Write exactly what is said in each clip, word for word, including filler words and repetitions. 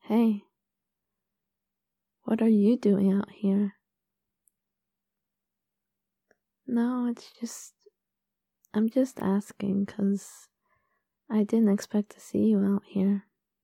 Hey, what are you doing out here? No, it's just. I'm just asking because I didn't expect to see you out here.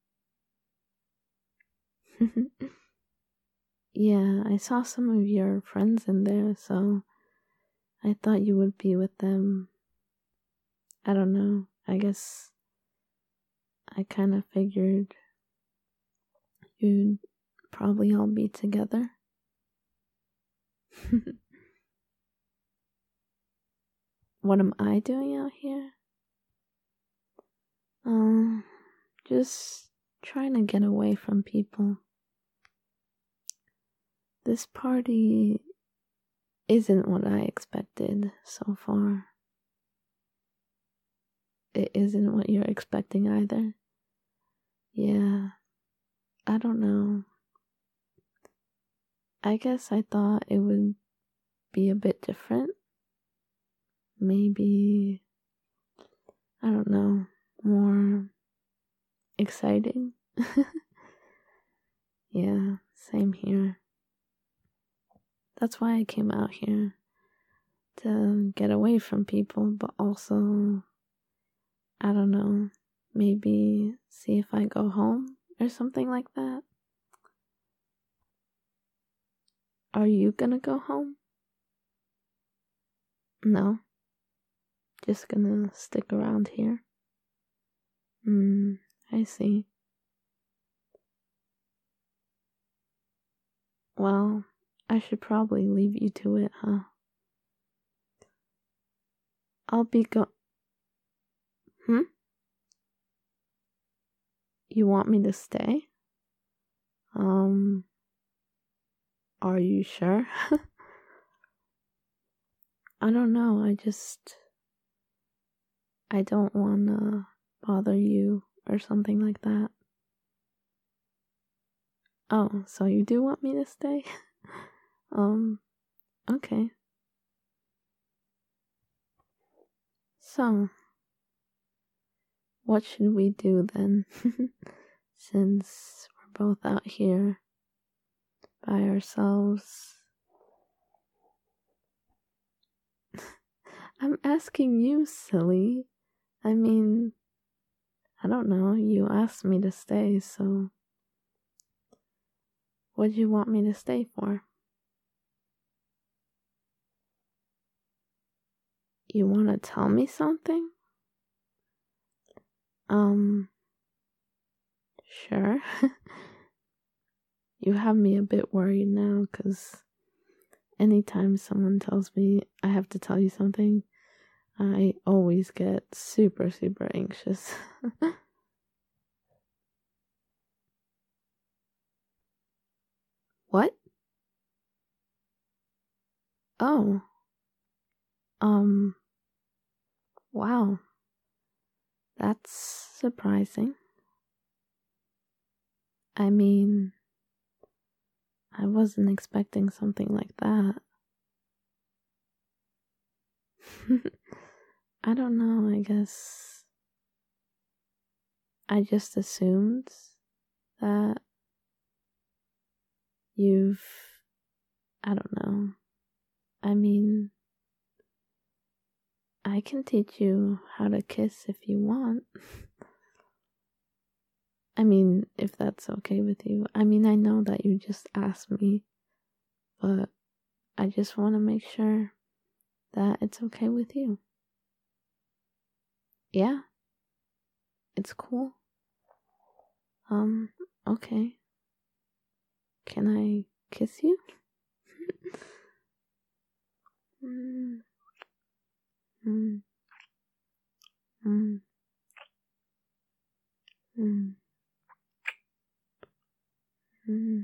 Yeah, I saw some of your friends in there, so I thought you would be with them. I don't know. I guess I kind of figured you'd probably all be together. What am I doing out here? Um, just trying to get away from people. This party isn't what I expected so far. It isn't what you're expecting either. Yeah, I don't know. I guess I thought it would be a bit different. Maybe, I don't know, more exciting. Yeah, same here. That's why I came out here, to get away from people, but also, I don't know, maybe see if I go home or something like that. Are you gonna go home? No. Just gonna stick around here? Hmm, I see. Well, I should probably leave you to it, huh? I'll be go- Hmm? You want me to stay? Um, are you sure? I don't know, I just... I don't wanna bother you or something like that. Oh, so you do want me to stay? um, okay. So, what should we do then? Since we're both out here by ourselves. I'm asking you, silly. I mean, I don't know. You asked me to stay, so what do you want me to stay for? You want to tell me something? Um, sure. You have me a bit worried now, because anytime someone tells me I have to tell you something, I always get super, super anxious. What? Oh. Um, wow. That's surprising. I mean, I wasn't expecting something like that. I don't know, I guess I just assumed that you've, I don't know. I mean, I can teach you how to kiss if you want. I mean, if that's okay with you. I mean, I know that you just asked me, but I just want to make sure that it's okay with you. Yeah, it's cool. Um, okay. Can I kiss you? mm, mm, mm, mm, mm.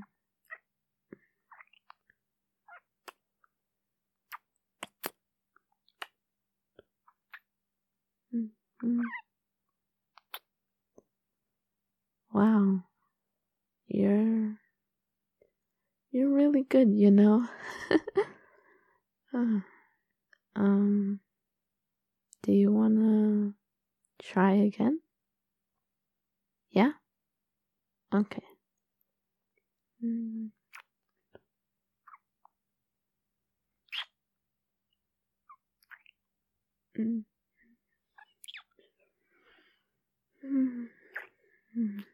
Mm. Wow, you're you're really good, you know. Uh, um, do you wanna try again? Yeah. Okay. Mm. Mm. Mm. Mm.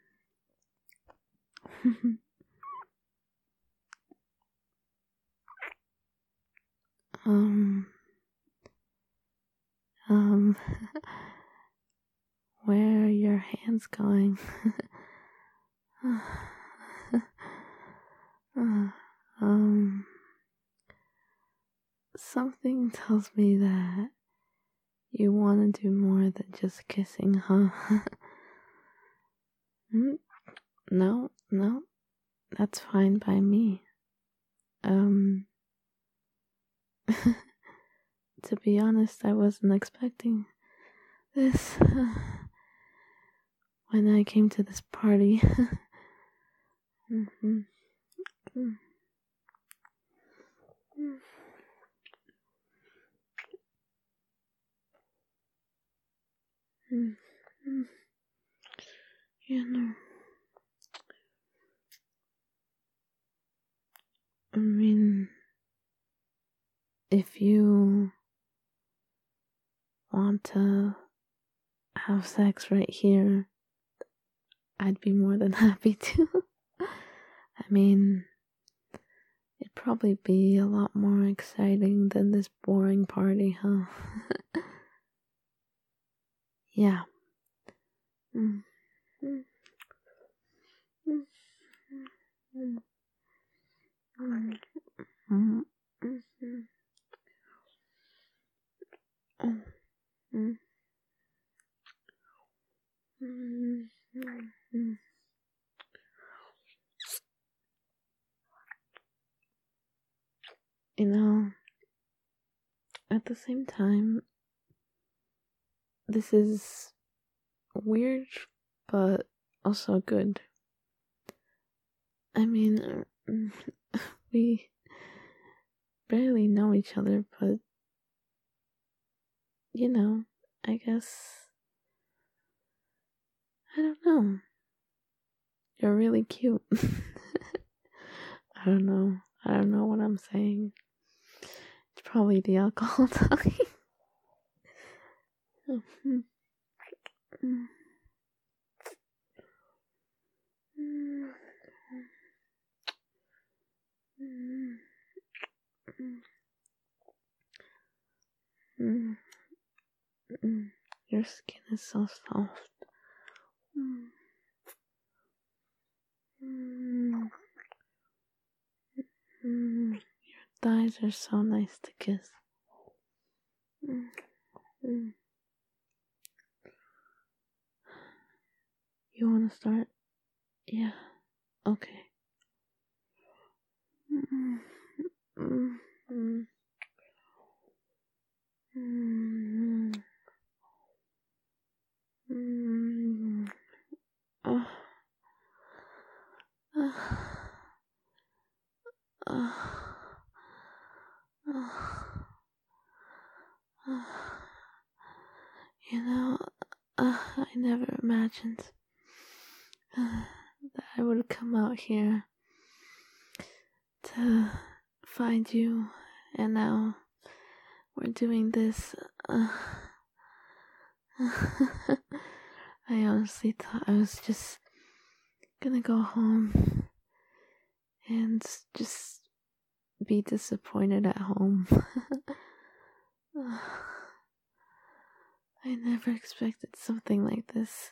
um, um, where are your hands going? um, something tells me that you want to do more than just kissing, huh? mm, no, no, that's fine by me. Um, to be honest, I wasn't expecting this when I came to this party. mm-hmm. mm. Mm. Mm. You know, I mean, if you want to have sex right here, I'd be more than happy to. I mean, it'd probably be a lot more exciting than this boring party, huh? yeah. Mm. Mm. Mm. Mm. Mm. Mm. Mm. Mm. Mm. Mm. Mm. You know, at the same time, this is weird, but also good. I mean, we barely know each other, but you know, I guess, I don't know. You're really cute. I don't know. I don't know what I'm saying. It's probably the alcohol talking. Your skin is so soft. Your thighs are so nice to kiss. You wanna start? Yeah. Okay. Oh. You know, uh, I never imagined uh, that I would come out here to find you, and now we're doing this. Uh, I honestly thought I was just gonna go home and just be disappointed at home. I never expected something like this.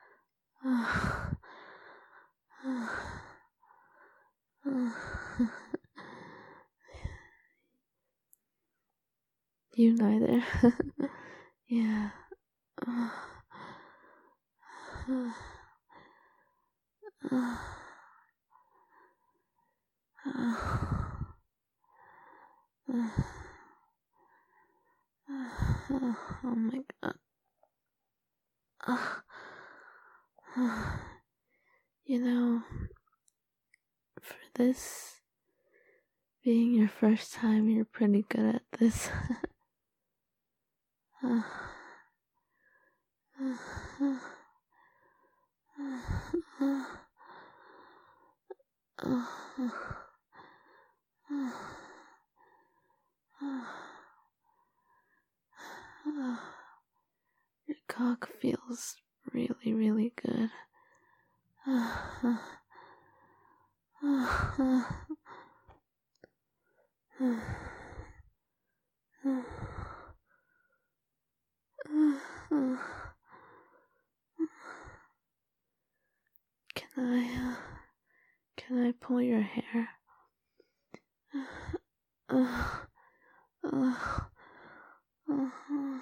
You neither. yeah. Oh my god. You know, for this being your first time, you're pretty good at this. Your cock feels really, really good. Can I, uh, can I pull your hair? Uh, uh, uh,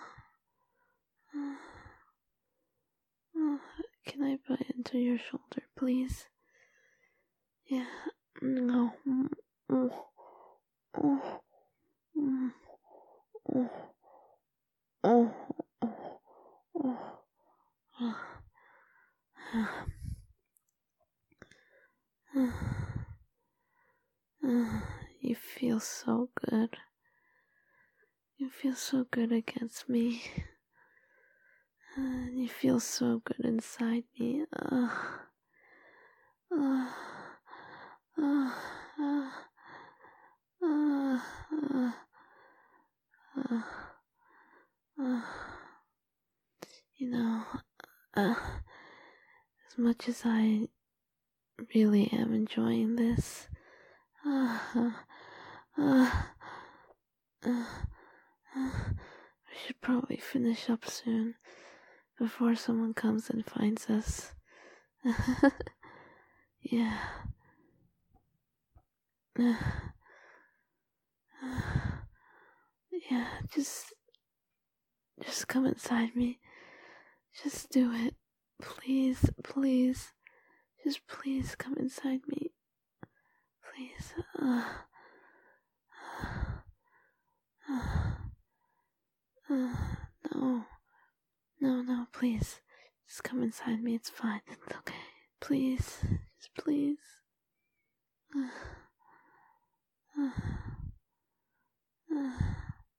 uh, can I bite into your shoulder, please? Yeah. No. Oh. Oh. Oh. Oh. Oh. Oh. Oh. You feel so good. You feel so good against me. Uh, you feel so good inside me. Uh, uh, uh, uh, uh, uh, uh, uh. You know, uh, as much as I really am enjoying this, uh, uh, uh, uh, uh, we should probably finish up soon before someone comes and finds us. Yeah. Uh, uh, yeah, just, just come inside me. Just do it. Please, please. Just please come inside me. Please. Uh, uh, uh, no. No, no, please. Just come inside me. It's fine. It's okay. Please. Just please. Uh, uh, uh,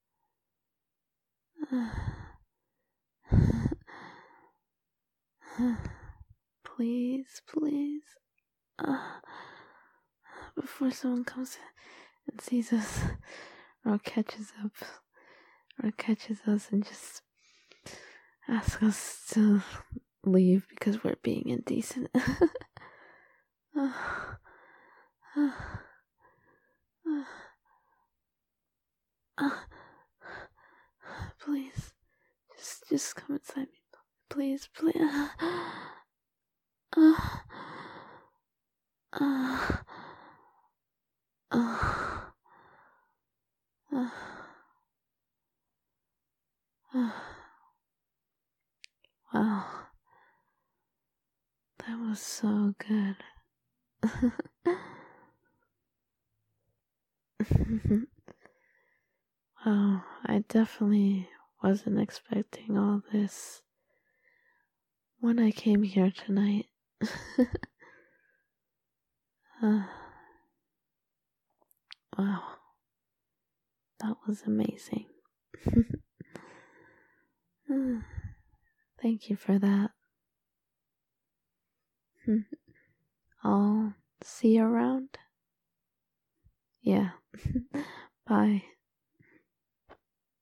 uh, please, please. Uh, before someone comes and sees us, or catches up, or catches us and just asks us to leave because we're being indecent. uh, uh, uh, uh, please, just, just come inside me. Please, please. Uh, uh, uh, uh, uh. Wow, that was so good. Wow, I definitely wasn't expecting all this when I came here tonight. uh, wow, that was amazing. Thank you for that. I'll see you around. Yeah. Bye.